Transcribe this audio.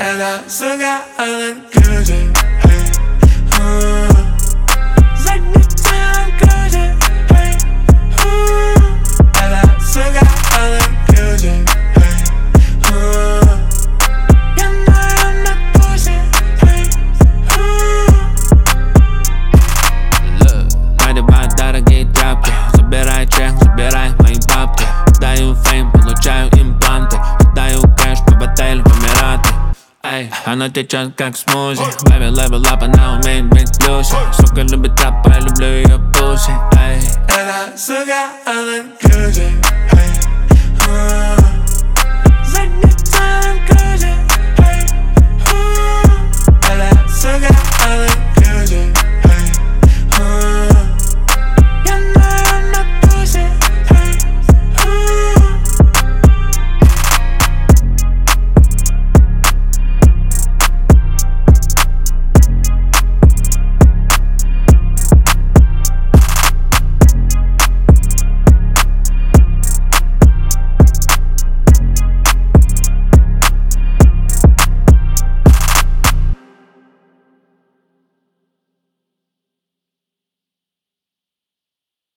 Это, сука, all inclusive. Задница inclusive. Это, сука, all inclusive. Я на пузе. Надевай дорогие тряпки, забирай чек, забирай мои бабки. Даю фейм, получаю импланты. Даю кэш по отелю в Эмираты. Эй, она течет как смузи. Baby, level up, она умеет быть в плюсе. Сука любит трап, я люблю ее пуси. Эй, Это, сука, all inclusive.